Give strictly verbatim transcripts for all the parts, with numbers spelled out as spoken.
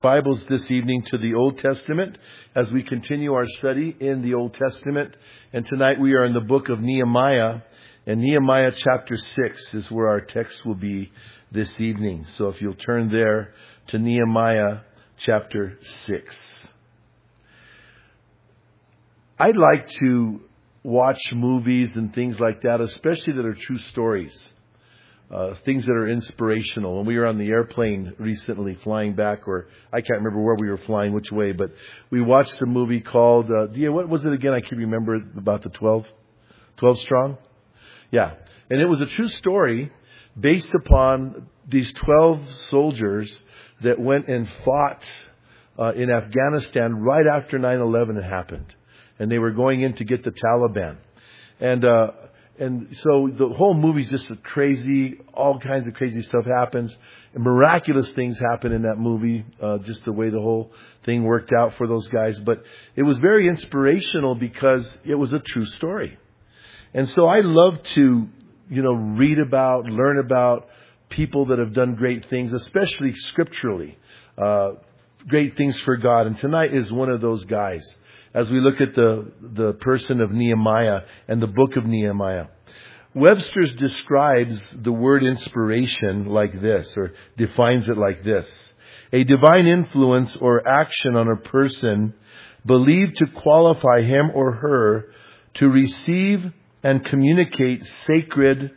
Bibles this evening to the Old Testament as we continue our study in the Old Testament. And tonight we are in the book of Nehemiah, and Nehemiah chapter six is where our text will be this evening. So if you'll turn there to Nehemiah chapter six. I'd like to watch movies and things like that, especially that are true stories. Uh, things that are inspirational. When we were on the airplane recently flying back, or I can't remember where we were flying, which way, but we watched a movie called, uh, yeah, what was it again? I can remember about the twelve, twelve Strong. Yeah. And it was a true story based upon these twelve soldiers that went and fought uh, in Afghanistan right after nine eleven had happened. And they were going in to get the Taliban. And, uh, And so the whole movie's just crazy. All kinds of crazy stuff happens. And miraculous things happen in that movie. Uh, just the way the whole thing worked out for those guys. But it was very inspirational because it was a true story. And so I love to, you know, read about, learn about people that have done great things, especially scripturally. Uh, great things for God. And tonight is one of those guys. As we look at the, the person of Nehemiah and the book of Nehemiah. Webster's describes the word inspiration like this, or defines it like this. A divine influence or action on a person believed to qualify him or her to receive and communicate sacred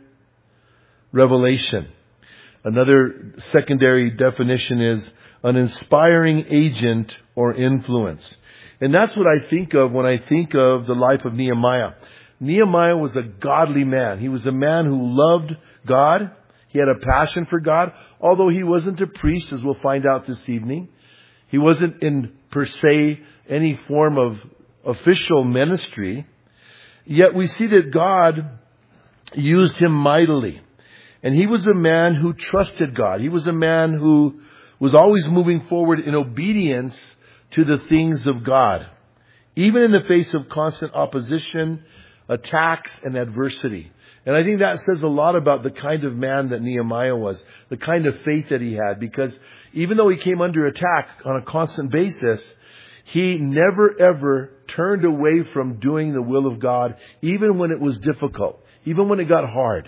revelation. Another secondary definition is an inspiring agent or influence. And that's what I think of when I think of the life of Nehemiah. Nehemiah was a godly man. He was a man who loved God. He had a passion for God. Although he wasn't a priest, as we'll find out this evening. He wasn't in, per se, any form of official ministry. Yet we see that God used him mightily. And he was a man who trusted God. He was a man who was always moving forward in obedience to the things of God, even in the face of constant opposition, attacks, and adversity. And I think that says a lot about the kind of man that Nehemiah was, the kind of faith that he had, because even though he came under attack on a constant basis, he never ever turned away from doing the will of God, even when it was difficult, even when it got hard.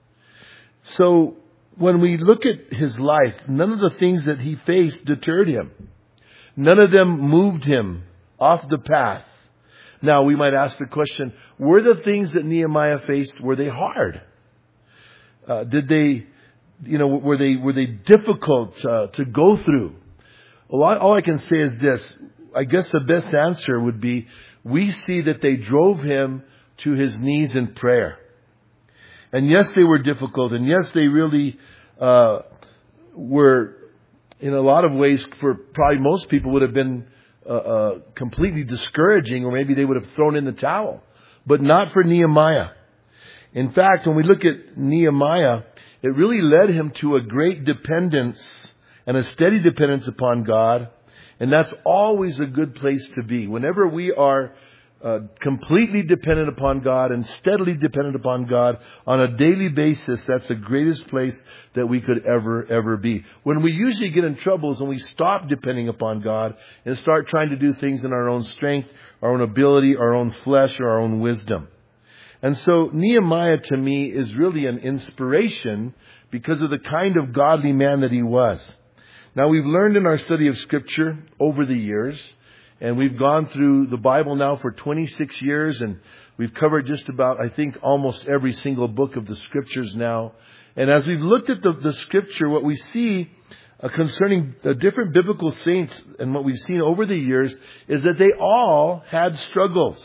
So when we look at his life, none of the things that he faced deterred him. None of them moved him off the path. Now, we might ask the question, were the things that Nehemiah faced, were they hard? Uh, did they, you know, were they, were they difficult uh, to go through? Well, all, all I can say is this. I guess the best answer would be, we see that they drove him to his knees in prayer. And yes, they were difficult. And yes, they really uh, were, in a lot of ways, for probably most people, would have been uh, uh, completely discouraging, or maybe they would have thrown in the towel. But not for Nehemiah. In fact, when we look at Nehemiah, it really led him to a great dependence and a steady dependence upon God. And that's always a good place to be. Whenever we are Uh, completely dependent upon God and steadily dependent upon God on a daily basis, that's the greatest place that we could ever, ever be. When we usually get in trouble is when we stop depending upon God and start trying to do things in our own strength, our own ability, our own flesh, or our own wisdom. And so Nehemiah, to me, is really an inspiration because of the kind of godly man that he was. Now, we've learned in our study of Scripture over the years, and we've gone through the Bible now for twenty-six years, and we've covered just about, I think, almost every single book of the Scriptures now. And as we've looked at the, the Scripture, what we see uh, concerning the different biblical saints and what we've seen over the years is that they all had struggles.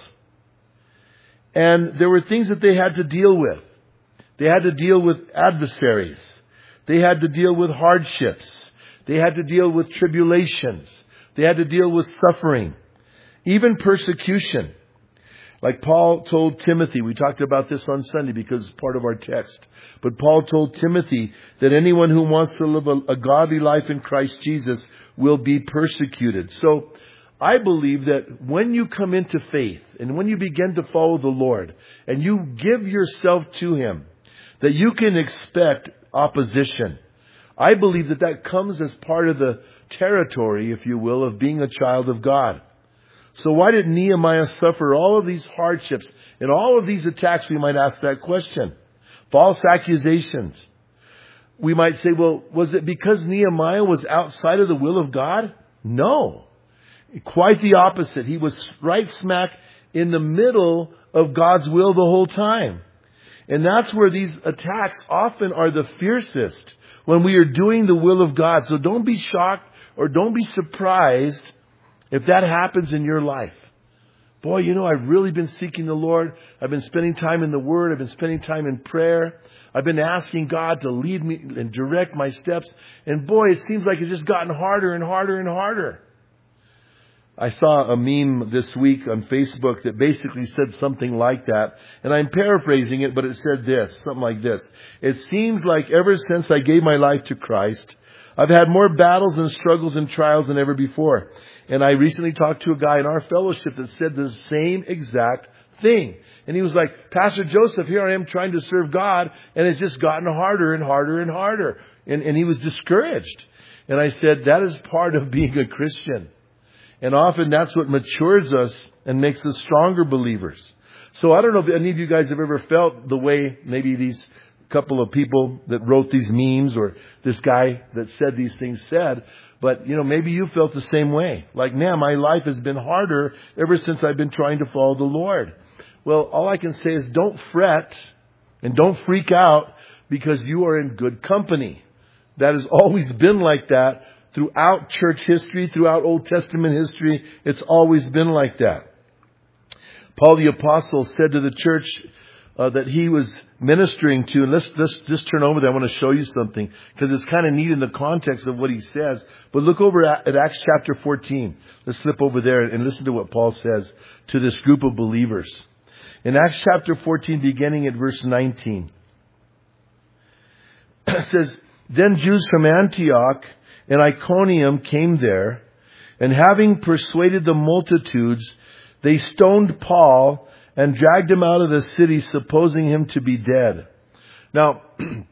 And there were things that they had to deal with. They had to deal with adversaries. They had to deal with hardships. They had to deal with tribulations. They had to deal with suffering, even persecution. Like Paul told Timothy, we talked about this on Sunday because it's part of our text. But Paul told Timothy that anyone who wants to live a, a godly life in Christ Jesus will be persecuted. So I believe that when you come into faith and when you begin to follow the Lord and you give yourself to Him, that you can expect opposition. I believe that that comes as part of the territory, if you will, of being a child of God. So why did Nehemiah suffer all of these hardships and all of these attacks? We might ask that question. False accusations. We might say, well, was it because Nehemiah was outside of the will of God? No. Quite the opposite. He was right smack in the middle of God's will the whole time. And that's where these attacks often are the fiercest, when we are doing the will of God. So don't be shocked or don't be surprised if that happens in your life. Boy, you know, I've really been seeking the Lord. I've been spending time in the Word. I've been spending time in prayer. I've been asking God to lead me and direct my steps. And boy, it seems like it's just gotten harder and harder and harder. I saw a meme this week on Facebook that basically said something like that. And I'm paraphrasing it, but it said this, something like this. It seems like ever since I gave my life to Christ, I've had more battles and struggles and trials than ever before. And I recently talked to a guy in our fellowship that said the same exact thing. And he was like, Pastor Joseph, here I am trying to serve God, and it's just gotten harder and harder and harder. And, and he was discouraged. And I said, that is part of being a Christian. And often that's what matures us and makes us stronger believers. So I don't know if any of you guys have ever felt the way maybe these couple of people that wrote these memes or this guy that said these things said. But, you know, maybe you felt the same way. Like, man, my life has been harder ever since I've been trying to follow the Lord. Well, all I can say is don't fret and don't freak out because you are in good company. That has always been like that throughout church history, throughout Old Testament history. It's always been like that. Paul the Apostle said to the church uh, that he was ministering to, and let's, let's just turn over there. I want to show you something because it's kind of neat in the context of what he says. But look over at, at Acts chapter fourteen. Let's flip over there and listen to what Paul says to this group of believers. In Acts chapter fourteen, beginning at verse nineteen, it says, Then Jews from Antioch and Iconium came there, and having persuaded the multitudes, they stoned Paul and dragged him out of the city, supposing him to be dead. Now,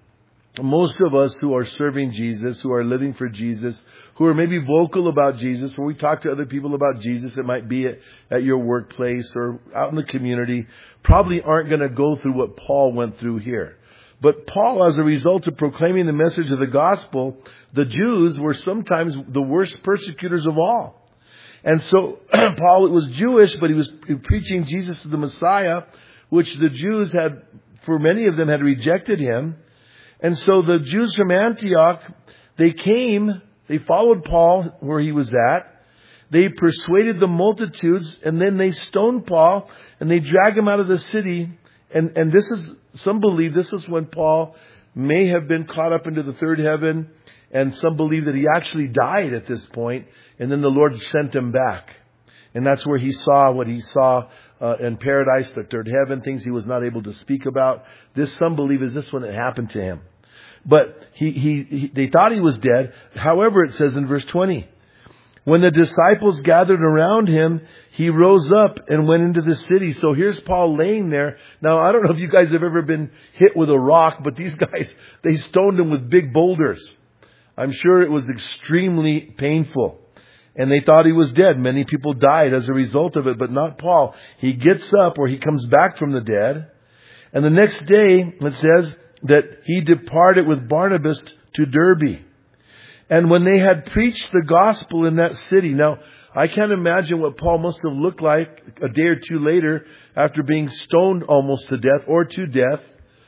most of us who are serving Jesus, who are living for Jesus, who are maybe vocal about Jesus, when we talk to other people about Jesus, it might be at, at your workplace or out in the community, probably aren't going to go through what Paul went through here. But Paul, as a result of proclaiming the message of the gospel, the Jews were sometimes the worst persecutors of all. And so Paul was Jewish, but he was preaching Jesus as the Messiah, which the Jews had, for many of them, had rejected him. And so the Jews from Antioch, they came, they followed Paul where he was at. They persuaded the multitudes, and then they stoned Paul, and they dragged him out of the city. And, and this is, some believe this is when Paul may have been caught up into the third heaven, and some believe that he actually died at this point, and then the Lord sent him back. And that's where he saw what he saw uh, in paradise, the third heaven, things he was not able to speak about. This, some believe, is this when it happened to him. But he, he, he, they thought he was dead. However, it says in verse twenty, when the disciples gathered around him, he rose up and went into the city. So here's Paul laying there. Now, I don't know if you guys have ever been hit with a rock, but these guys, they stoned him with big boulders. I'm sure it was extremely painful. And they thought he was dead. Many people died as a result of it, but not Paul. He gets up, or he comes back from the dead. And the next day, it says that he departed with Barnabas to Derbe. And when they had preached the gospel in that city. Now, I can't imagine what Paul must have looked like a day or two later after being stoned almost to death or to death.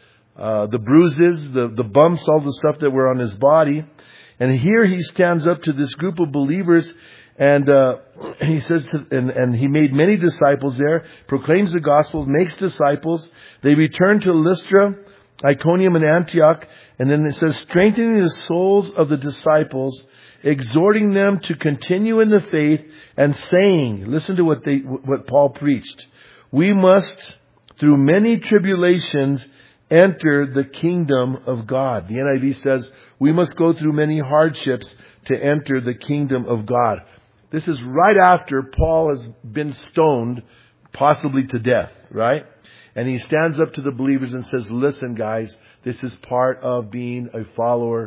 Uh, the bruises, the, the bumps, all the stuff that were on his body. And here he stands up to this group of believers, and uh, he says, to, and, and he made many disciples there, proclaims the gospel, makes disciples. They return to Lystra, Iconium, and Antioch. And then it says, strengthening the souls of the disciples, exhorting them to continue in the faith, and saying, listen to what they, what Paul preached. We must, through many tribulations, enter the kingdom of God. The N I V says, we must go through many hardships to enter the kingdom of God. This is right after Paul has been stoned, possibly to death, right? And he stands up to the believers and says, listen, guys, this is part of being a follower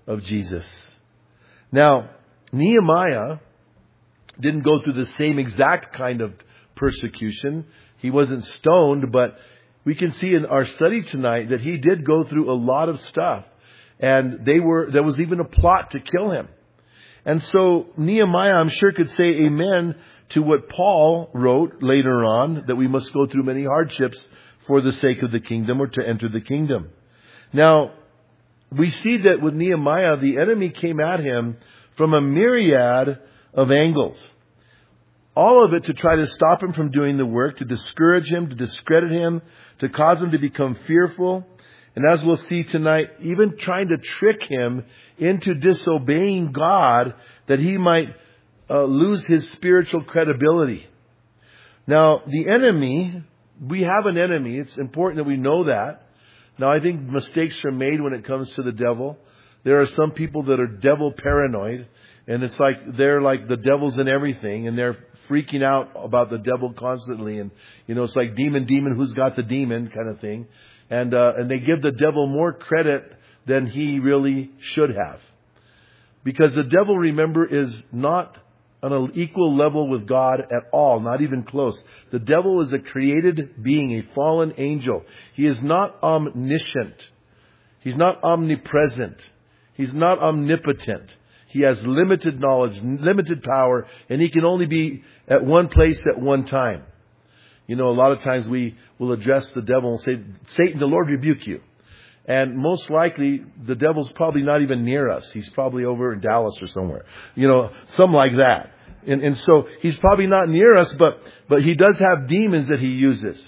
of Jesus. Now, Nehemiah didn't go through the same exact kind of persecution. He wasn't stoned, but we can see in our study tonight that he did go through a lot of stuff. And they were, there was even a plot to kill him. And so Nehemiah, I'm sure, could say amen to what Paul wrote later on, that we must go through many hardships for the sake of the kingdom, or to enter the kingdom. Now, we see that with Nehemiah, the enemy came at him from a myriad of angles. All of it to try to stop him from doing the work, to discourage him, to discredit him, to cause him to become fearful. And as we'll see tonight, even trying to trick him into disobeying God, that he might uh, lose his spiritual credibility. Now, the enemy, we have an enemy. It's important that we know that. Now, I think mistakes are made when it comes to the devil. There are some people that are devil paranoid, and it's like they're like the devil's in everything, and they're freaking out about the devil constantly. And, you know, it's like demon, demon, who's got the demon kind of thing. And uh, and they give the devil more credit than he really should have. Because the devil, remember, is not on an equal level with God at all, not even close. The devil is a created being, a fallen angel. He is not omniscient. He's not omnipresent. He's not omnipotent. He has limited knowledge, limited power, and he can only be at one place at one time. You know, a lot of times we will address the devil and say, Satan, the Lord rebuke you. And most likely, the devil's probably not even near us. He's probably over in Dallas or somewhere. You know, something like that. And, and so he's probably not near us, but, but he does have demons that he uses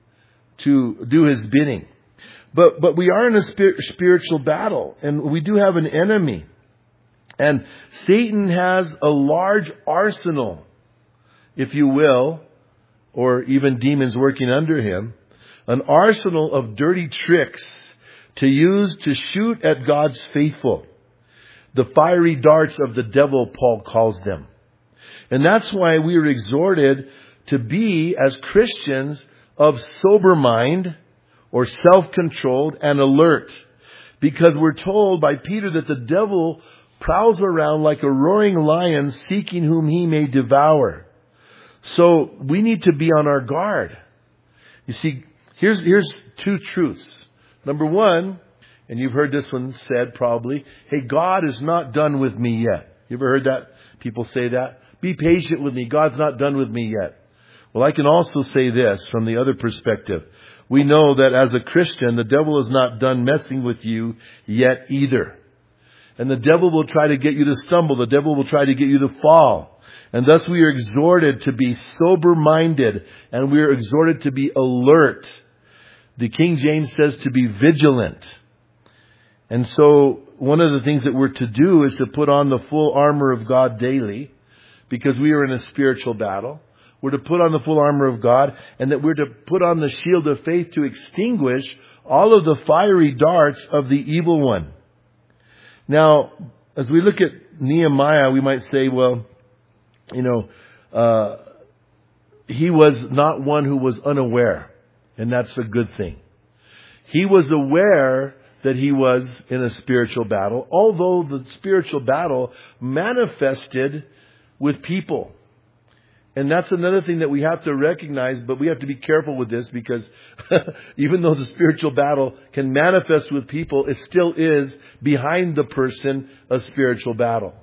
to do his bidding. But, but we are in a spir- spiritual battle, and we do have an enemy. And Satan has a large arsenal, if you will, or even demons working under him, an arsenal of dirty tricks to use to shoot at God's faithful. The fiery darts of the devil, Paul calls them. And that's why we are exhorted to be, as Christians, of sober mind, or self-controlled and alert. Because we're told by Peter that the devil prowls around like a roaring lion, seeking whom he may devour. So we need to be on our guard. You see, here's, here's two truths. Number one, and you've heard this one said probably, hey, God is not done with me yet. You ever heard that? People say that. Be patient with me. God's not done with me yet. Well, I can also say this from the other perspective. We know that as a Christian, the devil is not done messing with you yet either. And the devil will try to get you to stumble. The devil will try to get you to fall. And thus we are exhorted to be sober-minded, and we are exhorted to be alert. The King James says to be vigilant. And so one of the things that we're to do is to put on the full armor of God daily, because we are in a spiritual battle. We're to put on the full armor of God, and that we're to put on the shield of faith to extinguish all of the fiery darts of the evil one. Now, as we look at Nehemiah, we might say, well, you know, uh, he was not one who was unaware. And that's a good thing. He was aware that he was in a spiritual battle, although the spiritual battle manifested with people. And that's another thing that we have to recognize, but we have to be careful with this, because even though the spiritual battle can manifest with people, it still is behind the person a spiritual battle.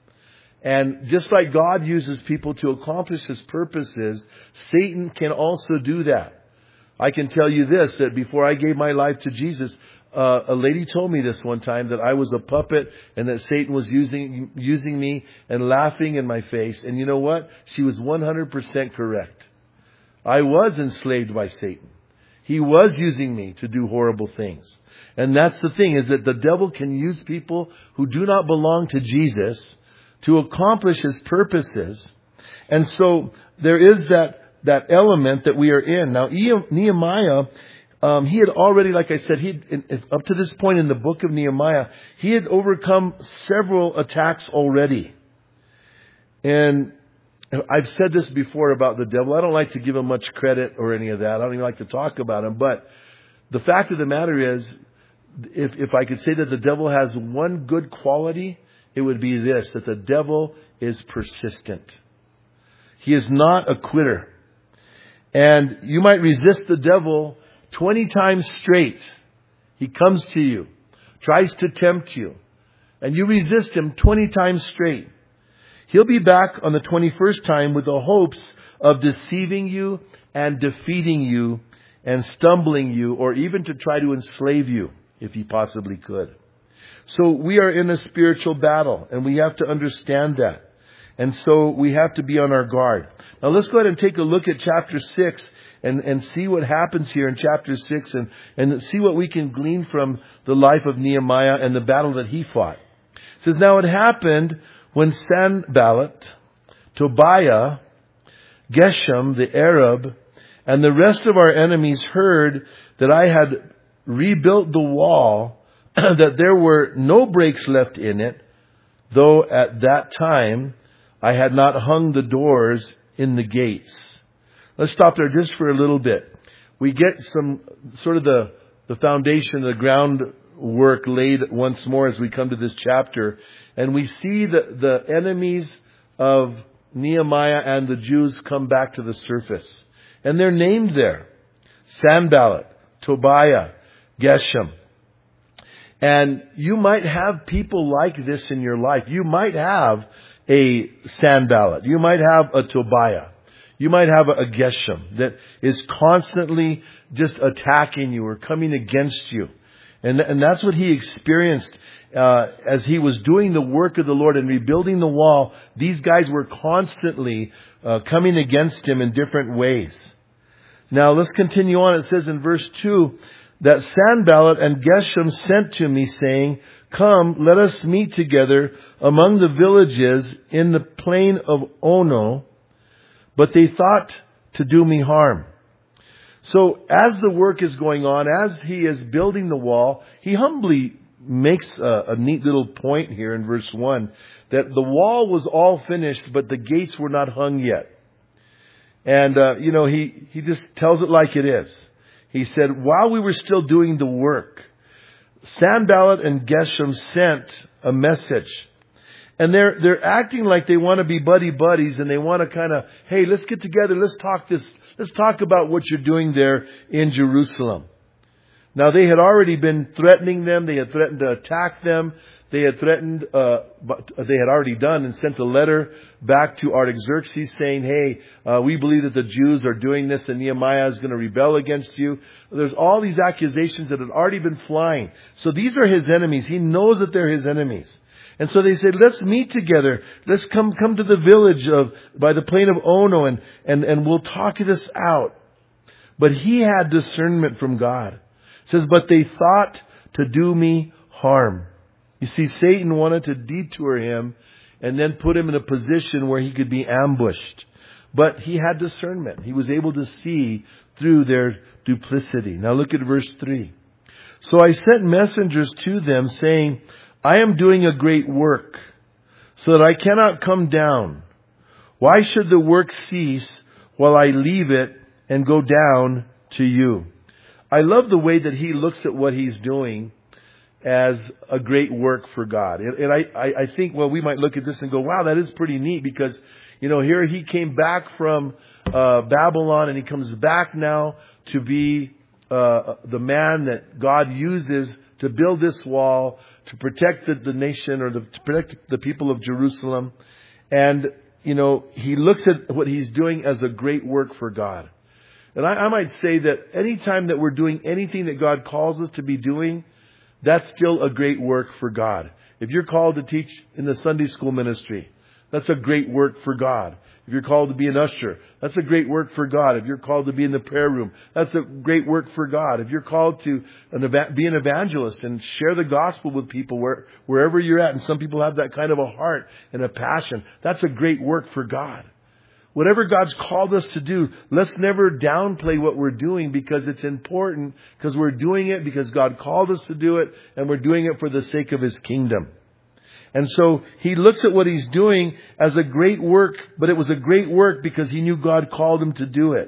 And just like God uses people to accomplish His purposes, Satan can also do that. I can tell you this, that before I gave my life to Jesus, uh, a lady told me this one time, that I was a puppet and that Satan was using using me and laughing in my face. And you know what? She was one hundred percent correct. I was enslaved by Satan. He was using me to do horrible things. And that's the thing, is that the devil can use people who do not belong to Jesus to accomplish his purposes. And so there is that that element that we are in. Now, Nehemiah, um, he had already, like I said, he up to this point in the book of Nehemiah, he had overcome several attacks already. And I've said this before about the devil. I don't like to give him much credit or any of that. I don't even like to talk about him. But the fact of the matter is, if, if I could say that the devil has one good quality, it would be this, that the devil is persistent. He is not a quitter. And you might resist the devil twenty times straight. He comes to you, tries to tempt you, and you resist him twenty times straight. He'll be back on the twenty-first time with the hopes of deceiving you and defeating you and stumbling you, or even to try to enslave you if he possibly could. So we are in a spiritual battle, and we have to understand that. And so we have to be on our guard. Now let's go ahead and take a look at chapter six and, and see what happens here in chapter six and, and see what we can glean from the life of Nehemiah and the battle that he fought. It says, now it happened when Sanballat, Tobiah, Geshem, the Arab, and the rest of our enemies heard that I had rebuilt the wall, that there were no breaks left in it, though at that time I had not hung the doors in the gates. Let's stop there just for a little bit. We get some sort of the, the foundation, the groundwork laid once more as we come to this chapter. And we see the, the enemies of Nehemiah and the Jews come back to the surface. And they're named there. Sanballat, Tobiah, Geshem. And you might have people like this in your life. You might have a Sanballat. You might have a Tobiah. You might have a Geshem that is constantly just attacking you or coming against you. And, and that's what he experienced uh, as he was doing the work of the Lord and rebuilding the wall. These guys were constantly uh, coming against him in different ways. Now let's continue on. It says in verse two that Sanballat and Geshem sent to me saying, come, let us meet together among the villages in the plain of Ono. But they thought to do me harm. So as the work is going on, as he is building the wall, he humbly makes a, a neat little point here in verse one, that the wall was all finished, but the gates were not hung yet. And, uh, you know, he, he just tells it like it is. He said, while we were still doing the work, Sanballat and Geshem sent a message. And they're, they're acting like they want to be buddy buddies and they want to kind of, hey, let's get together. Let's talk this, let's talk about what you're doing there in Jerusalem. Now they had already been threatening them. They had threatened to attack them. They had threatened, uh, but they had already done and sent a letter back to Artaxerxes saying, hey, uh, we believe that the Jews are doing this and Nehemiah is going to rebel against you. There's all these accusations that had already been flying. So these are his enemies. He knows that they're his enemies. And so they said, let's meet together. Let's come, come to the village of, by the plain of Ono and, and, and we'll talk this out. But he had discernment from God. It says, but they thought to do me harm. You see, Satan wanted to detour him and then put him in a position where he could be ambushed. But he had discernment. He was able to see through their duplicity. Now look at verse three. So I sent messengers to them saying, I am doing a great work, so that I cannot come down. Why should the work cease while I leave it and go down to you? I love the way that he looks at what he's doing as a great work for God. And, and I, I, I think, well, we might look at this and go, wow, that is pretty neat because, you know, here he came back from uh, Babylon and he comes back now to be uh, the man that God uses to build this wall, to protect the, the nation or the, to protect the people of Jerusalem. And, you know, he looks at what he's doing as a great work for God. And I, I might say that any time that we're doing anything that God calls us to be doing, that's still a great work for God. If you're called to teach in the Sunday school ministry, that's a great work for God. If you're called to be an usher, that's a great work for God. If you're called to be in the prayer room, that's a great work for God. If you're called to an, be an evangelist and share the gospel with people where, wherever you're at, and some people have that kind of a heart and a passion, that's a great work for God. Whatever God's called us to do, let's never downplay what we're doing because it's important, because we're doing it because God called us to do it, and we're doing it for the sake of His kingdom. And so he looks at what he's doing as a great work, but it was a great work because he knew God called him to do it.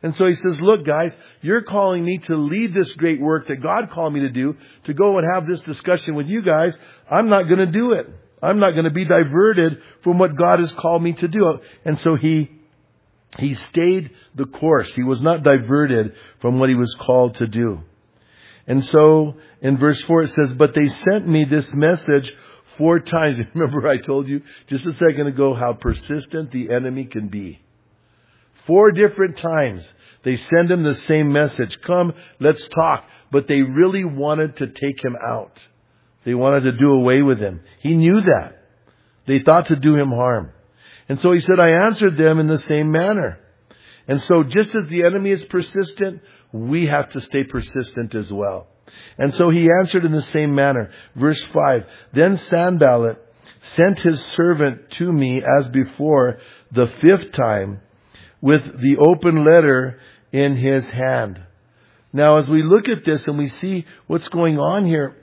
And so he says, look, guys, you're calling me to lead this great work that God called me to do, to go and have this discussion with you guys. I'm not going to do it. I'm not going to be diverted from what God has called me to do. And so he, he stayed the course. He was not diverted from what he was called to do. And so in verse four it says, but they sent me this message four times. Remember I told you just a second ago how persistent the enemy can be. Four different times they send him the same message. Come, let's talk. But they really wanted to take him out. They wanted to do away with him. He knew that. They thought to do him harm. And so he said, I answered them in the same manner. And so just as the enemy is persistent, we have to stay persistent as well. And so he answered in the same manner. Verse five, then Sanballat sent his servant to me as before the fifth time with the open letter in his hand. Now as we look at this and we see what's going on here,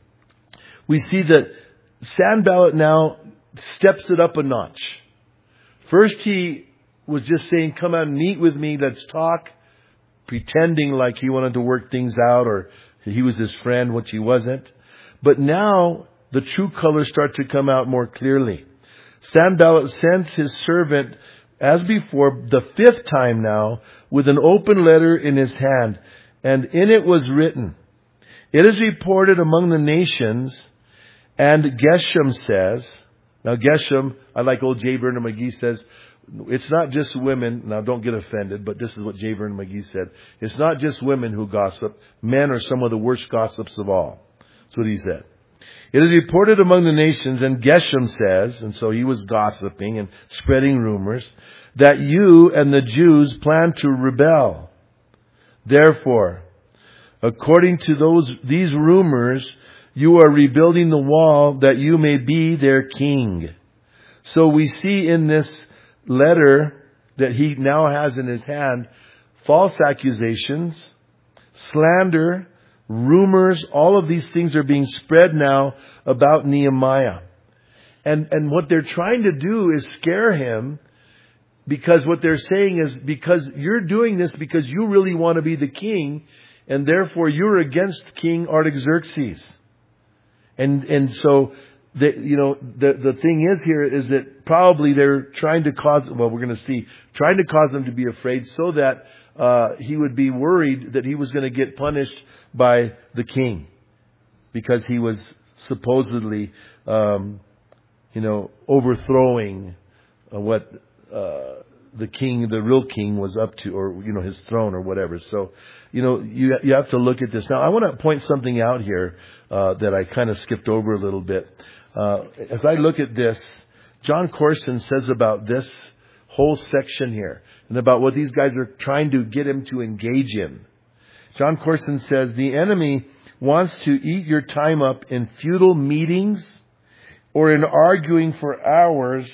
we see that Sanballat now steps it up a notch. First he was just saying, come out and meet with me, let's talk, pretending like he wanted to work things out or he was his friend, which he wasn't. But now the true colors start to come out more clearly. Sanballat sends his servant as before, the fifth time now, with an open letter in his hand. And in it was written, it is reported among the nations, and Geshem says, now Geshem, I like old J. Vernon McGee says, it's not just women, now don't get offended, but this is what J. Vernon McGee said. It's not just women who gossip. Men are some of the worst gossips of all. That's what he said. It is reported among the nations, and Geshem says, and so he was gossiping and spreading rumors, that you and the Jews plan to rebel. Therefore, according to those these rumors, you are rebuilding the wall that you may be their king. So we see in this letter that he now has in his hand false accusations, slander, rumors, all of these things are being spread now about Nehemiah. And, and what they're trying to do is scare him, because what they're saying is, because you're doing this because you really want to be the king, and therefore you're against King Artaxerxes. And, and so, the, you know, the, the thing is here is that probably they're trying to cause, well, we're going to see, trying to cause him to be afraid so that, uh, he would be worried that he was going to get punished by the king, because he was supposedly, um, you know, overthrowing uh, what uh, the king, the real king, was up to, or you know, his throne or whatever. So, you know, you you have to look at this. Now, I want to point something out here uh, that I kind of skipped over a little bit. Uh, as I look at this, John Corson says about this whole section here and about what these guys are trying to get him to engage in. John Corson says, the enemy wants to eat your time up in futile meetings or in arguing for hours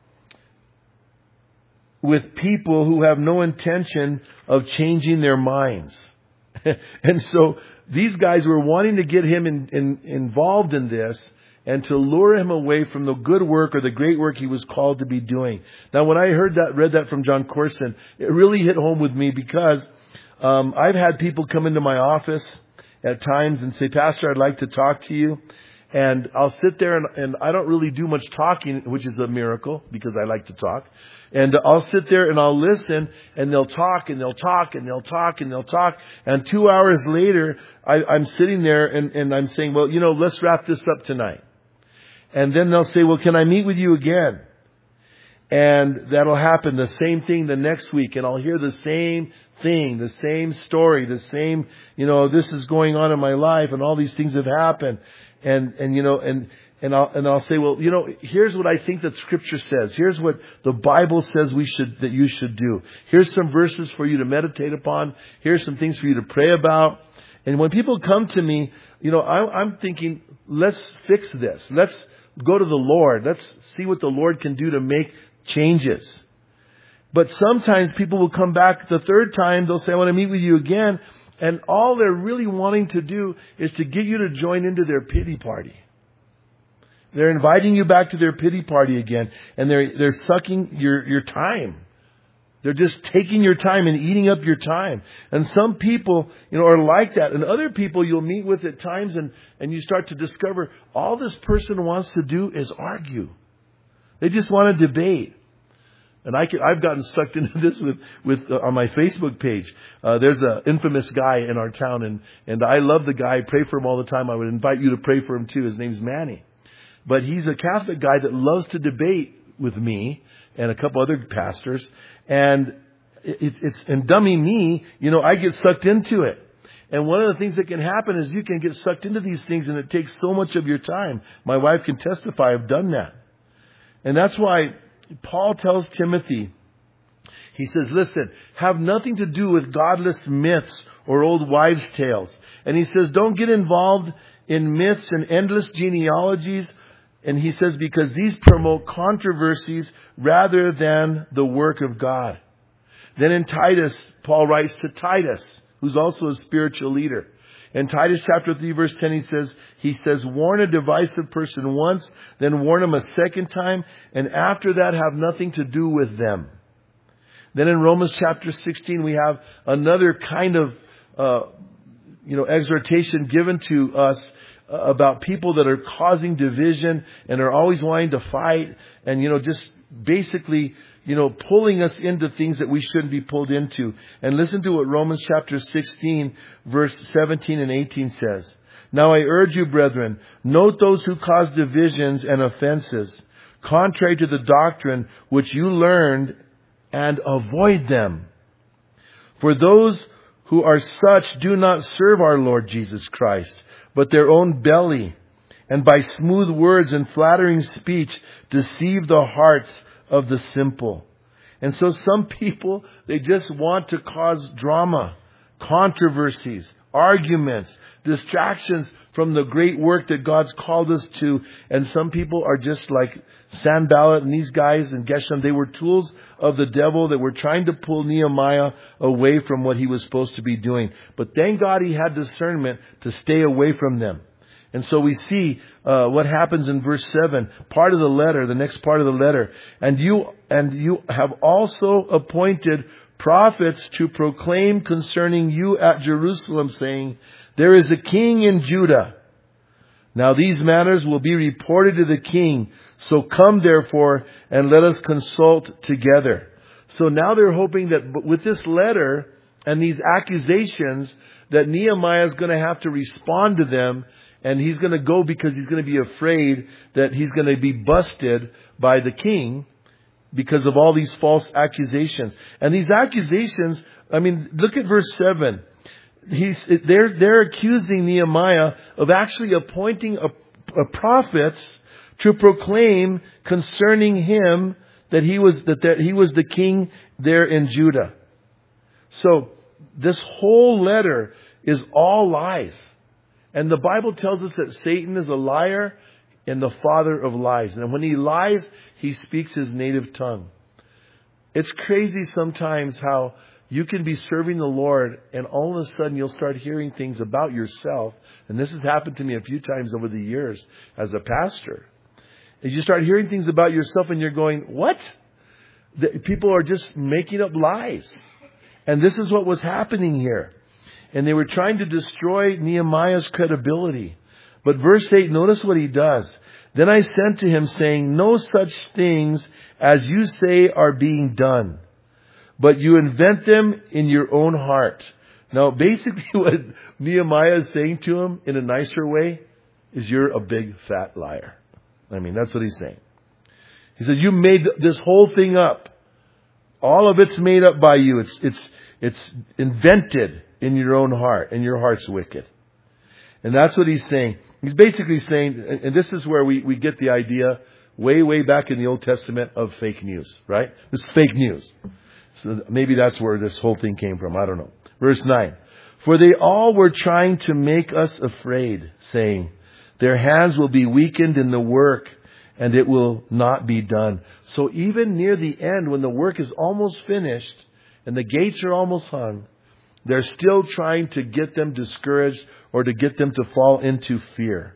with people who have no intention of changing their minds. And so these guys were wanting to get him in, in, involved in this and to lure him away from the good work or the great work he was called to be doing. Now, when I heard that, read that from John Corson, it really hit home with me, because Um, I've had people come into my office at times and say, Pastor, I'd like to talk to you. And I'll sit there and, and I don't really do much talking, which is a miracle because I like to talk. And I'll sit there and I'll listen, and they'll talk and they'll talk and they'll talk and they'll talk. And two hours later, I, I'm sitting there and, and I'm saying, well, you know, let's wrap this up tonight. And then they'll say, well, can I meet with you again? And that'll happen the same thing the next week. And I'll hear the same thing, the same story, the same, you know, this is going on in my life and all these things have happened. And, and, you know, and, and I'll, and I'll say, well, you know, here's what I think that Scripture says. Here's what the Bible says we should, that you should do. Here's some verses for you to meditate upon. Here's some things for you to pray about. And when people come to me, you know, I, I'm thinking, let's fix this. Let's go to the Lord. Let's see what the Lord can do to make changes. But sometimes people will come back the third time. They'll say, I want to meet with you again. And all they're really wanting to do is to get you to join into their pity party. They're inviting you back to their pity party again. And they're, they're sucking your, your time. They're just taking your time and eating up your time. And some people, you know, are like that. And other people you'll meet with at times and, and you start to discover all this person wants to do is argue. They just want to debate. And I can, I've gotten sucked into this with, with uh, on my Facebook page. Uh, there's an infamous guy in our town, and, and I love the guy. I pray for him all the time. I would invite you to pray for him too. His name's Manny. But he's a Catholic guy that loves to debate with me and a couple other pastors. And it's, it's, and dummy me, you know, I get sucked into it. And one of the things that can happen is you can get sucked into these things and it takes so much of your time. My wife can testify I've done that. And that's why Paul tells Timothy, he says, listen, have nothing to do with godless myths or old wives' tales. And he says, don't get involved in myths and endless genealogies. And he says, because these promote controversies rather than the work of God. Then in Titus, Paul writes to Titus, who's also a spiritual leader. In Titus chapter three verse ten, he says, he says, warn a divisive person once, then warn him a second time, and after that have nothing to do with them. Then in Romans chapter sixteen, we have another kind of, uh, you know, exhortation given to us about people that are causing division and are always wanting to fight and, you know, just basically, you know, pulling us into things that we shouldn't be pulled into. And listen to what Romans chapter sixteen, verse seventeen and eighteen says. Now I urge you, brethren, note those who cause divisions and offenses, contrary to the doctrine which you learned, and avoid them. For those who are such do not serve our Lord Jesus Christ, but their own belly, and by smooth words and flattering speech deceive the hearts of the simple. And so some people, they just want to cause drama, controversies, arguments, distractions from the great work that God's called us to. And some people are just like Sanballat and these guys and Geshem. They were tools of the devil that were trying to pull Nehemiah away from what he was supposed to be doing. But thank God he had discernment to stay away from them. And so we see uh, what happens in verse seven, part of the letter, the next part of the letter. And you and you have also appointed prophets to proclaim concerning you at Jerusalem, saying, there is a king in Judah. Now these matters will be reported to the king. So come therefore and let us consult together. So now they're hoping that with this letter and these accusations that Nehemiah is going to have to respond to them. And he's going to go because he's going to be afraid that he's going to be busted by the king because of all these false accusations. And these accusations, I mean, look at verse seven. He's, they're, they're accusing Nehemiah of actually appointing a, a prophets to proclaim concerning him that he was, that, that he was the king there in Judah. So this whole letter is all lies. And the Bible tells us that Satan is a liar and the father of lies. And when he lies, he speaks his native tongue. It's crazy sometimes how you can be serving the Lord and all of a sudden you'll start hearing things about yourself. And this has happened to me a few times over the years as a pastor. And you start hearing things about yourself and you're going, what? The, people are just making up lies. And this is what was happening here. And they were trying to destroy Nehemiah's credibility. But verse eight, notice what he does. Then I sent to him saying, no such things as you say are being done, but you invent them in your own heart. Now, basically what Nehemiah is saying to him in a nicer way is you're a big fat liar. I mean, that's what he's saying. He says, you made this whole thing up. All of it's made up by you. It's, it's, it's invented in your own heart, and your heart's wicked. And that's what he's saying. He's basically saying, and this is where we, we get the idea way, way back in the Old Testament of fake news, right? This is fake news. So maybe that's where this whole thing came from. I don't know. Verse nine. For they all were trying to make us afraid, saying, their hands will be weakened in the work, and it will not be done. So even near the end, when the work is almost finished, and the gates are almost hung, they're still trying to get them discouraged or to get them to fall into fear.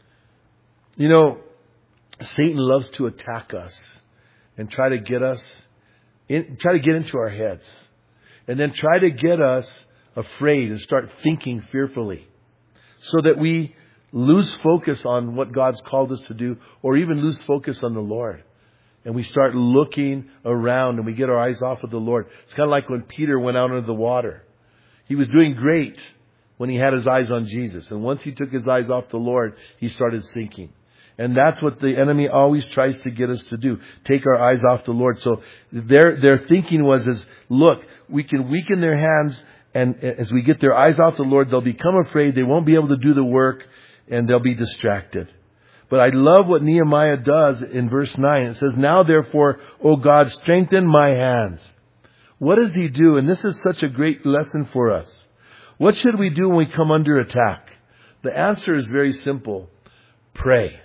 You know, Satan loves to attack us and try to get us in, try to get into our heads. And then try to get us afraid and start thinking fearfully. So that we lose focus on what God's called us to do, or even lose focus on the Lord. And we start looking around and we get our eyes off of the Lord. It's kind of like when Peter went out into the water. He was doing great when he had his eyes on Jesus. And once he took his eyes off the Lord, he started sinking. And that's what the enemy always tries to get us to do. Take our eyes off the Lord. So their, their thinking was, is, look, we can weaken their hands, and as we get their eyes off the Lord, they'll become afraid. They won't be able to do the work, and they'll be distracted. But I love what Nehemiah does in verse nine. It says, now therefore, O God, strengthen my hands. What does he do? And this is such a great lesson for us. What should we do when we come under attack? The answer is very simple. Pray.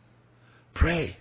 Pray.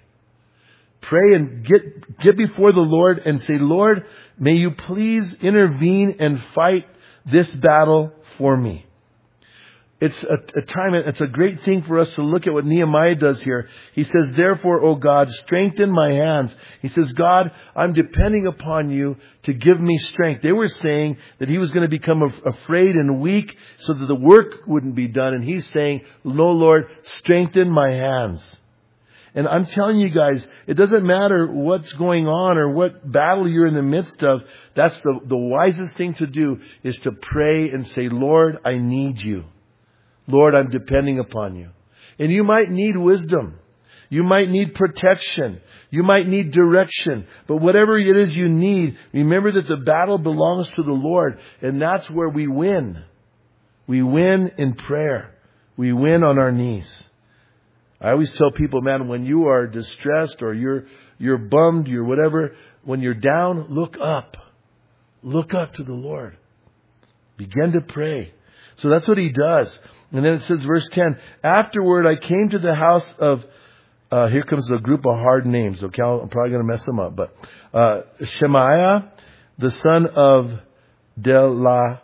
Pray and get, get before the Lord and say, Lord, may you please intervene and fight this battle for me. It's a, a time, it's a great thing for us to look at what Nehemiah does here. He says, therefore, O God, strengthen my hands. He says, God, I'm depending upon you to give me strength. They were saying that he was going to become afraid and weak so that the work wouldn't be done. And he's saying, no, Lord, strengthen my hands. And I'm telling you guys, it doesn't matter what's going on or what battle you're in the midst of. That's the, the wisest thing to do, is to pray and say, Lord, I need you. Lord, I'm depending upon you. And you might need wisdom. You might need protection. You might need direction. But whatever it is you need, remember that the battle belongs to the Lord. And that's where we win. We win in prayer. We win on our knees. I always tell people, man, when you are distressed or you're you're bummed, you're whatever, when you're down, look up. Look up to the Lord. Begin to pray. So that's what he does. And then it says, verse ten, afterward I came to the house of, uh, here comes a group of hard names. Okay, I'm probably going to mess them up. But uh, Shemaiah, the son of Delaiah,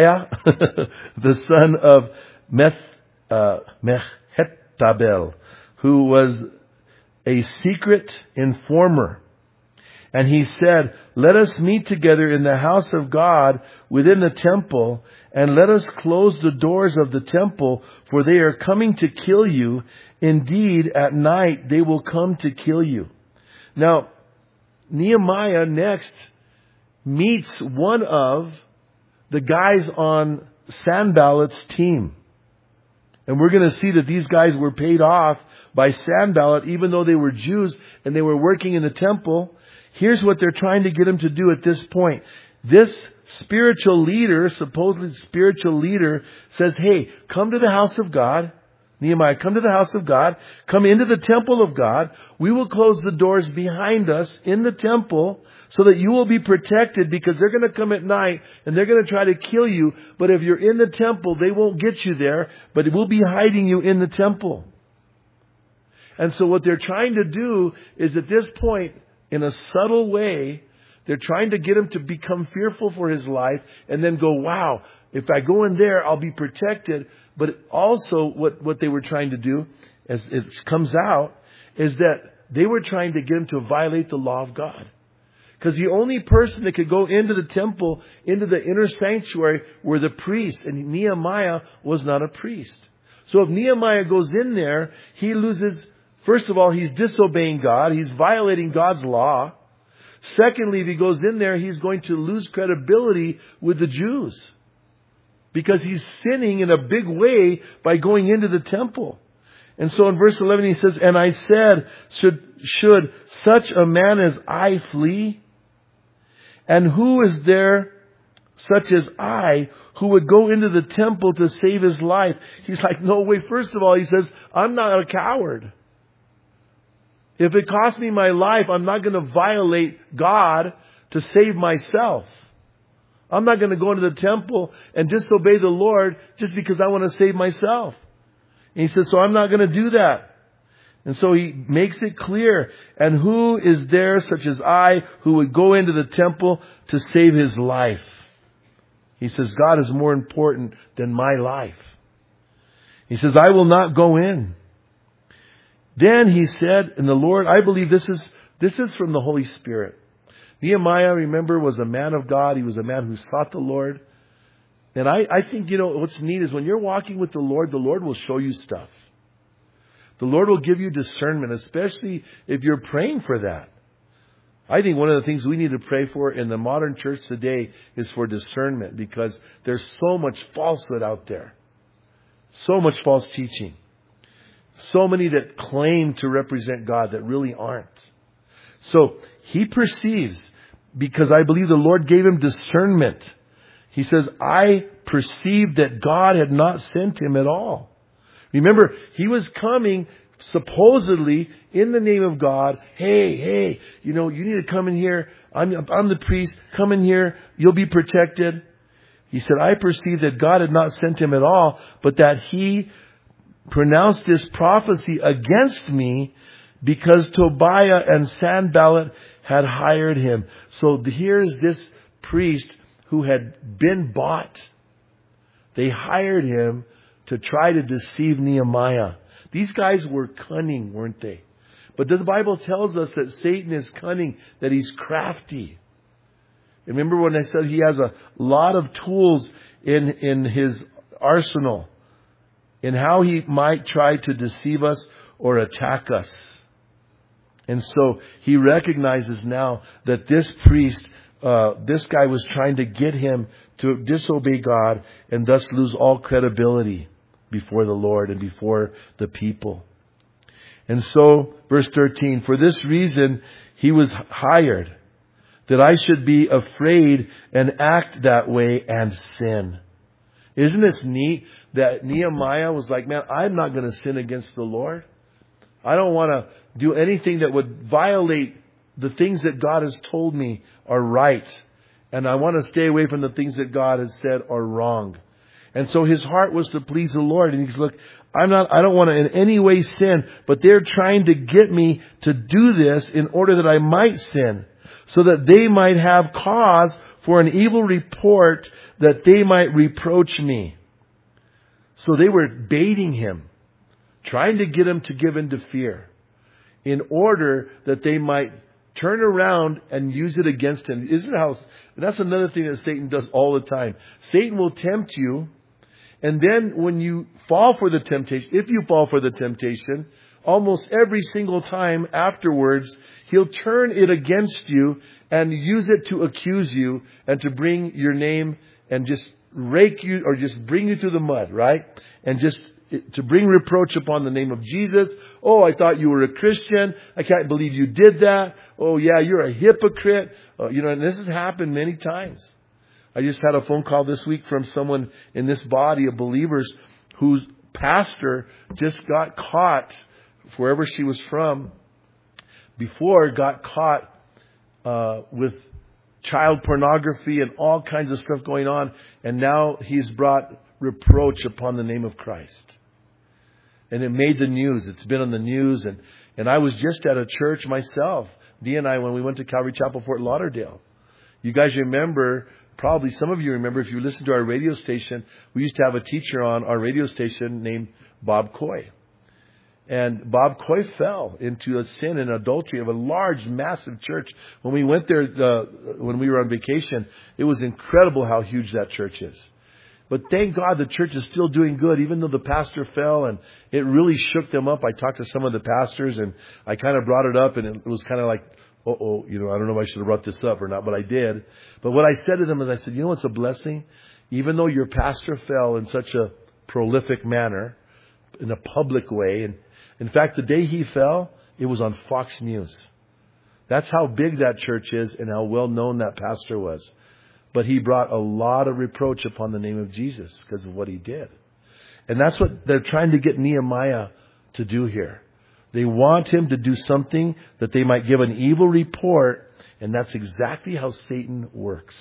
the son of Meth, uh, Mehetabel, who was a secret informer. And he said, let us meet together in the house of God within the temple, and let us close the doors of the temple, for they are coming to kill you. Indeed, at night they will come to kill you. Now, Nehemiah next meets one of the guys on Sanballat's team. And we're going to see that these guys were paid off by Sanballat, even though they were Jews and they were working in the temple. Here's what they're trying to get him to do at this point. This spiritual leader, supposedly spiritual leader, says, hey, come to the house of God. Nehemiah, come to the house of God. Come into the temple of God. We will close the doors behind us in the temple so that you will be protected, because they're going to come at night and they're going to try to kill you. But if you're in the temple, they won't get you there, but we'll be hiding you in the temple. And so what they're trying to do is, at this point, in a subtle way, they're trying to get him to become fearful for his life and then go, wow, if I go in there, I'll be protected. But also what, what they were trying to do, as it comes out, is that they were trying to get him to violate the law of God. Because the only person that could go into the temple, into the inner sanctuary, were the priests. And Nehemiah was not a priest. So if Nehemiah goes in there, he loses, first of all, he's disobeying God. He's violating God's law. Secondly, if he goes in there, he's going to lose credibility with the Jews, because he's sinning in a big way by going into the temple. And so in verse eleven he says, and I said, should, should such a man as I flee? And who is there such as I who would go into the temple to save his life? He's like, no way. First of all, he says, I'm not a coward. If it costs me my life, I'm not going to violate God to save myself. I'm not going to go into the temple and disobey the Lord just because I want to save myself. And he says, so I'm not going to do that. And so he makes it clear. And who is there such as I who would go into the temple to save his life? He says, God is more important than my life. He says, I will not go in. Then he said, and the Lord, I believe this is, this is from the Holy Spirit. Nehemiah, remember, was a man of God. He was a man who sought the Lord. And I, I think, you know, what's neat is when you're walking with the Lord, the Lord will show you stuff. The Lord will give you discernment, especially if you're praying for that. I think one of the things we need to pray for in the modern church today is for discernment, because there's so much falsehood out there. So much false teaching. So many that claim to represent God that really aren't. So he perceives, because I believe the Lord gave him discernment. He says, I perceived that God had not sent him at all. Remember, he was coming supposedly in the name of God. Hey, hey, you know, you need to come in here. I'm, I'm the priest. Come in here. You'll be protected. He said, I perceived that God had not sent him at all, but that he pronounced this prophecy against me because Tobiah and Sanballat had hired him. So here's this priest who had been bought. They hired him to try to deceive Nehemiah. These guys were cunning, weren't they? But the Bible tells us that Satan is cunning, that he's crafty. Remember when I said he has a lot of tools in, in his arsenal in how he might try to deceive us or attack us. And so he recognizes now that this priest, uh, this guy was trying to get him to disobey God and thus lose all credibility before the Lord and before the people. And so, verse thirteen, for this reason he was hired, that I should be afraid and act that way and sin. Isn't this neat that Nehemiah was like, man, I'm not going to sin against the Lord. I don't want to do anything that would violate the things that God has told me are right. And I want to stay away from the things that God has said are wrong. And so his heart was to please the Lord. And he's look, I'm not, I don't want to in any way sin, but they're trying to get me to do this in order that I might sin, so that they might have cause for an evil report, that they might reproach me. So they were baiting him, trying to get him to give in to fear, in order that they might turn around and use it against him. Isn't it how, that's another thing that Satan does all the time. Satan will tempt you, and then when you fall for the temptation, if you fall for the temptation, almost every single time afterwards, he'll turn it against you and use it to accuse you and to bring your name and just rake you or just bring you to the mud, right? And just to bring reproach upon the name of Jesus. Oh, I thought you were a Christian. I can't believe you did that. Oh, yeah, you're a hypocrite. Uh, you know, and this has happened many times. I just had a phone call this week from someone in this body of believers whose pastor just got caught, wherever she was from, before got caught uh, with child pornography and all kinds of stuff going on. And now he's brought reproach upon the name of Christ. And it made the news. It's been on the news. And, and I was just at a church myself, Dee and I, when we went to Calvary Chapel, Fort Lauderdale. You guys remember, probably some of you remember, if you listen to our radio station, we used to have a teacher on our radio station named Bob Coy. And Bob Coy fell into a sin and adultery of a large, massive church. When we went there, uh, when we were on vacation, it was incredible how huge that church is. But thank God the church is still doing good, even though the pastor fell, and it really shook them up. I talked to some of the pastors, and I kind of brought it up, and it was kind of like, uh-oh, you know, I don't know if I should have brought this up or not, but I did. But what I said to them is, I said, you know what's a blessing? Even though your pastor fell in such a prolific manner, in a public way, and in fact, the day he fell, it was on Fox News. That's how big that church is and how well known that pastor was. But he brought a lot of reproach upon the name of Jesus because of what he did. And that's what they're trying to get Nehemiah to do here. They want him to do something that they might give an evil report. And that's exactly how Satan works.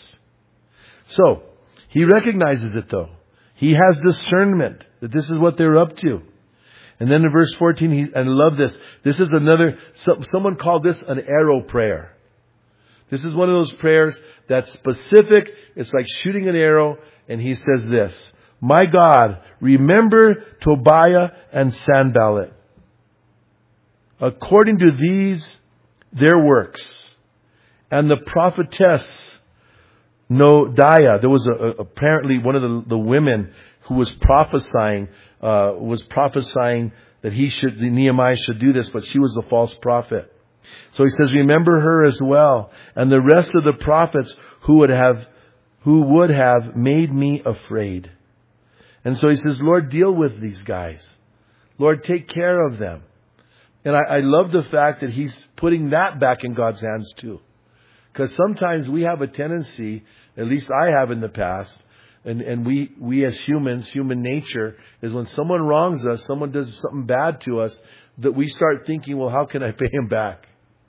So, he recognizes it though. He has discernment that this is what they're up to. And then in verse fourteen, he, and I love this. This is another, someone called this an arrow prayer. This is one of those prayers that's specific. It's like shooting an arrow. And he says this, my God, remember Tobiah and Sanballat, according to these, their works, and the prophetess Noadiah. There was a, a, apparently one of the, the women who was prophesying, uh, was prophesying that he should, Nehemiah should do this, but she was a false prophet. So he says, remember her as well, and the rest of the prophets who would have, who would have made me afraid. And so he says, Lord, deal with these guys. Lord, take care of them. And I, I love the fact that he's putting that back in God's hands too. Because sometimes we have a tendency, at least I have in the past, and, and we, we as humans, human nature, is when someone wrongs us, someone does something bad to us, that we start thinking, well, how can I pay him back?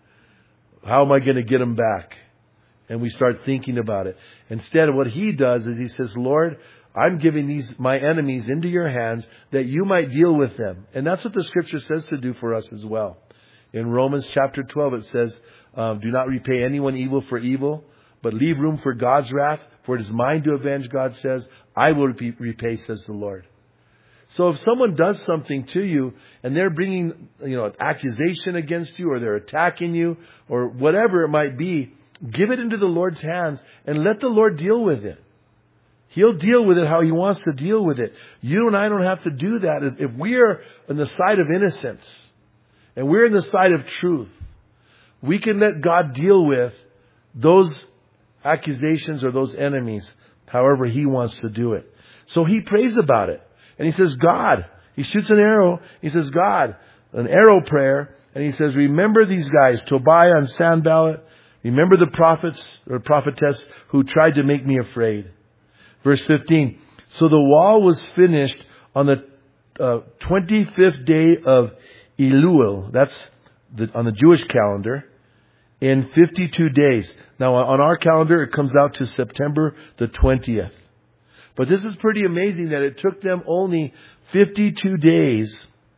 How am I going to get him back? And we start thinking about it. Instead, what he does is he says, Lord, I'm giving these, my enemies into your hands that you might deal with them. And that's what the scripture says to do for us as well. In Romans chapter twelve, it says, um, do not repay anyone evil for evil, but leave room for God's wrath, for it is mine to avenge, God says. I will repay, says the Lord. So if someone does something to you and they're bringing, you know, an accusation against you, or they're attacking you, or whatever it might be, give it into the Lord's hands and let the Lord deal with it. He'll deal with it how He wants to deal with it. You and I don't have to do that. If we are on the side of innocence and we're on the side of truth, we can let God deal with those accusations or those enemies however He wants to do it. So he prays about it. And he says, God, he shoots an arrow. He says, God, an arrow prayer. And he says, remember these guys, Tobiah and Sanballat. Remember the prophets or prophetess who tried to make me afraid. Verse fifteen. So the wall was finished on the uh, twenty-fifth day of Elul. That's the, on the Jewish calendar. In fifty-two days. Now on our calendar, it comes out to September the twentieth. But this is pretty amazing that it took them only fifty-two days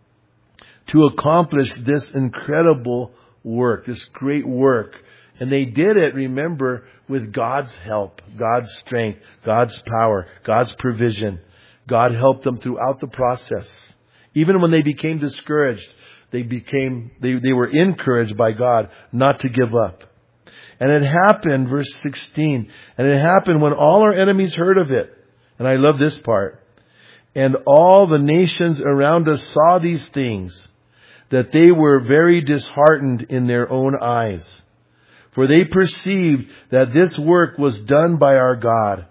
to accomplish this incredible work, this great work. And they did it, remember, with God's help, God's strength, God's power, God's provision. God helped them throughout the process. Even when they became discouraged, they became, they, they were encouraged by God not to give up. And it happened, verse sixteen, and it happened when all our enemies heard of it. And I love this part. And all the nations around us saw these things, that they were very disheartened in their own eyes. For they perceived that this work was done by our God.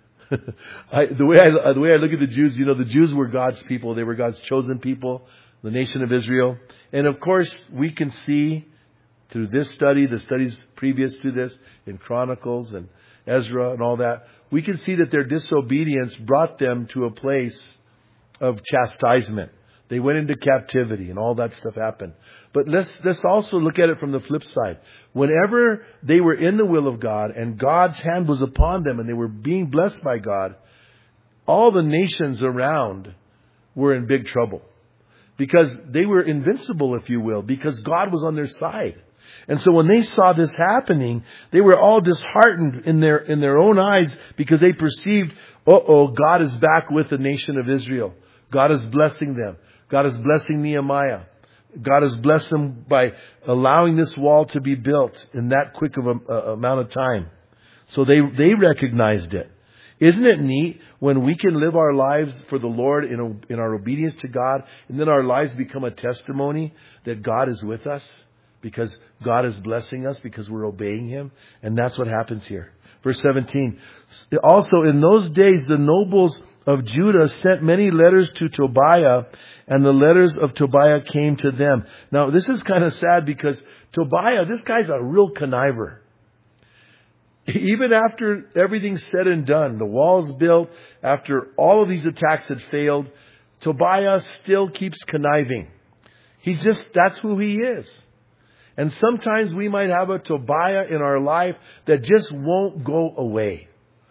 I, the way I, the way I look at the Jews, you know, the Jews were God's people. They were God's chosen people, the nation of Israel. And of course, we can see through this study, the studies previous to this, in Chronicles and Ezra and all that, we can see that their disobedience brought them to a place of chastisement. They went into captivity and all that stuff happened. But let's, let's also look at it from the flip side. Whenever they were in the will of God and God's hand was upon them and they were being blessed by God, all the nations around were in big trouble. Because they were invincible, if you will, because God was on their side. And so when they saw this happening, they were all disheartened in their, in their own eyes because they perceived, uh-oh, God is back with the nation of Israel. God is blessing them. God is blessing Nehemiah. God has blessed them by allowing this wall to be built in that quick of a, a amount of time. So they, they recognized it. Isn't it neat when we can live our lives for the Lord in, in our obedience to God, and then our lives become a testimony that God is with us because God is blessing us because we're obeying Him? And that's what happens here. Verse seventeen. Also in those days the nobles of Judah sent many letters to Tobiah, and the letters of Tobiah came to them. Now this is kind of sad because Tobiah, this guy's a real conniver. Even after everything's said and done, the wall's built, after all of these attacks had failed, Tobiah still keeps conniving. He's just, that's who he is. And sometimes we might have a Tobiah in our life that just won't go away.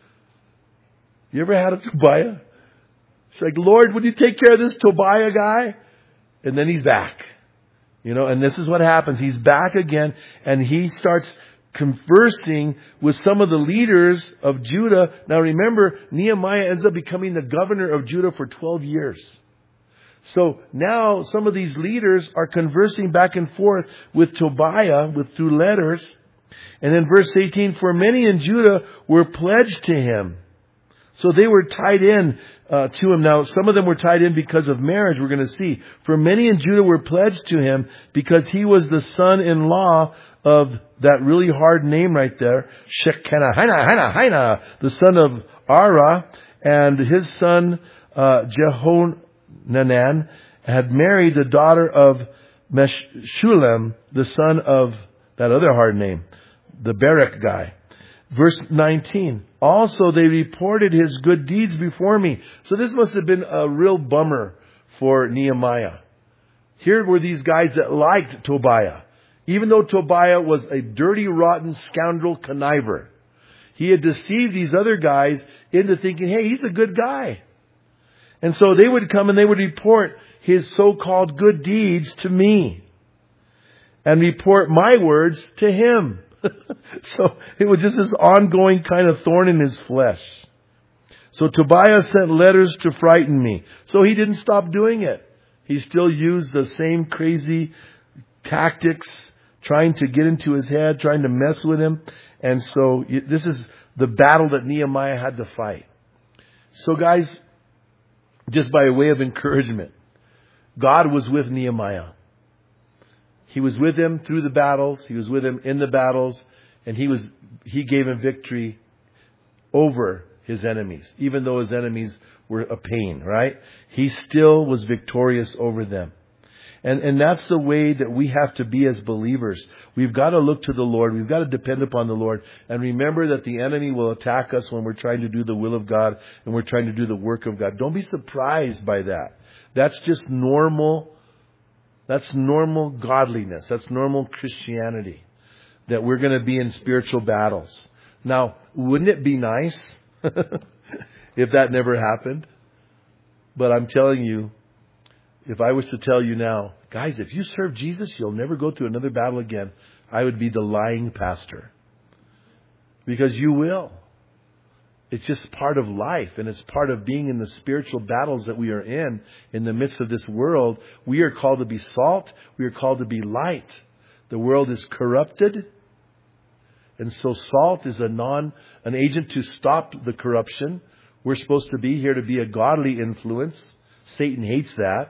You ever had a Tobiah? It's like, Lord, would you take care of this Tobiah guy? And then he's back. You know, and this is what happens. He's back again and he starts conversing with some of the leaders of Judah. Now remember, Nehemiah ends up becoming the governor of Judah for twelve years. So now some of these leaders are conversing back and forth with Tobiah with through letters. And then verse eighteen, for many in Judah were pledged to him. So they were tied in uh, to him. Now, some of them were tied in because of marriage, we're going to see. For many in Judah were pledged to him because he was the son-in-law of that really hard name right there, Shechana, Haina, Haina, Haina, the son of Ara, and his son uh, Jehonanan had married the daughter of Meshullam, the son of that other hard name, the Barak guy. Verse nineteen, also they reported his good deeds before me. So this must have been a real bummer for Nehemiah. Here were these guys that liked Tobiah. Even though Tobiah was a dirty, rotten scoundrel conniver. He had deceived these other guys into thinking, hey, he's a good guy. And so they would come and they would report his so-called good deeds to me. And report my words to him. So it was just this ongoing kind of thorn in his flesh. So Tobiah sent letters to frighten me. So he didn't stop doing it. He still used the same crazy tactics, trying to get into his head, trying to mess with him. And so this is the battle that Nehemiah had to fight. So guys, just by way of encouragement, God was with Nehemiah. He was with him through the battles. He was with him in the battles. And he was, he gave him victory over his enemies. Even though his enemies were a pain, right? He still was victorious over them. And, and that's the way that we have to be as believers. We've got to look to the Lord. We've got to depend upon the Lord. And remember that the enemy will attack us when we're trying to do the will of God and we're trying to do the work of God. Don't be surprised by that. That's just normal. That's normal godliness. That's normal Christianity. That we're going to be in spiritual battles. Now, wouldn't it be nice if that never happened? But I'm telling you, if I was to tell you now, guys, if you serve Jesus, you'll never go through another battle again, I would be the lying pastor. Because you will. It's just part of life, and it's part of being in the spiritual battles that we are in, in the midst of this world. We are called to be salt. We are called to be light. The world is corrupted. And so salt is a non, an agent to stop the corruption. We're supposed to be here to be a godly influence. Satan hates that.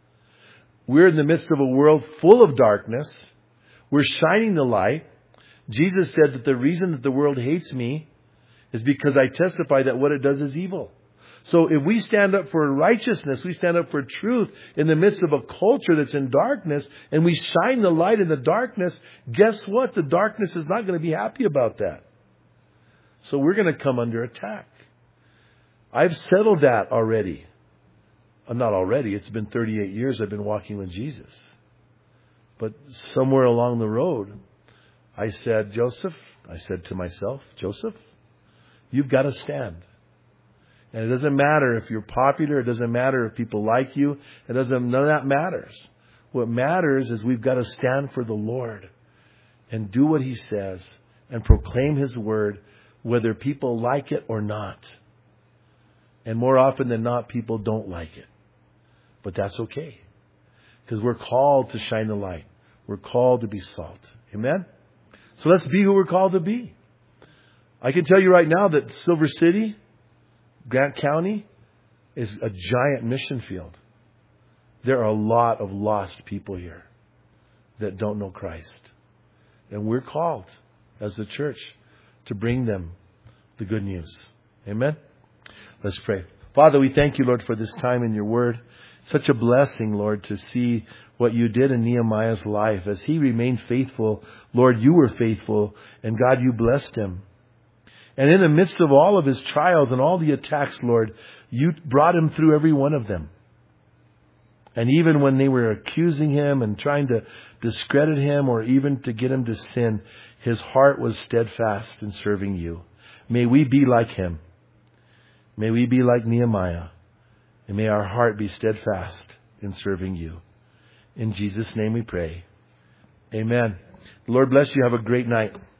We're in the midst of a world full of darkness. We're shining the light. Jesus said that the reason that the world hates me is because I testify that what it does is evil. So if we stand up for righteousness, we stand up for truth in the midst of a culture that's in darkness, and we shine the light in the darkness, guess what? The darkness is not going to be happy about that. So we're going to come under attack. I've settled that already. Not already. It's been thirty-eight years I've been walking with Jesus. But somewhere along the road, I said, Joseph, I said to myself, Joseph, you've got to stand. And it doesn't matter if you're popular. It doesn't matter if people like you. It doesn't, none of that matters. What matters is we've got to stand for the Lord and do what He says and proclaim His word, whether people like it or not. And more often than not, people don't like it. But that's okay. Because we're called to shine the light. We're called to be salt. Amen? So let's be who we're called to be. I can tell you right now that Silver City, Grant County, is a giant mission field. There are a lot of lost people here that don't know Christ. And we're called as the church to bring them the good news. Amen? Let's pray. Father, we thank you, Lord, for this time in your word. Such a blessing, Lord, to see what you did in Nehemiah's life. As he remained faithful, Lord, you were faithful, and God, you blessed him. And in the midst of all of his trials and all the attacks, Lord, you brought him through every one of them. And even when they were accusing him and trying to discredit him or even to get him to sin, his heart was steadfast in serving you. May we be like him. May we be like Nehemiah. And may our heart be steadfast in serving you. In Jesus' name we pray. Amen. The Lord bless you. Have a great night.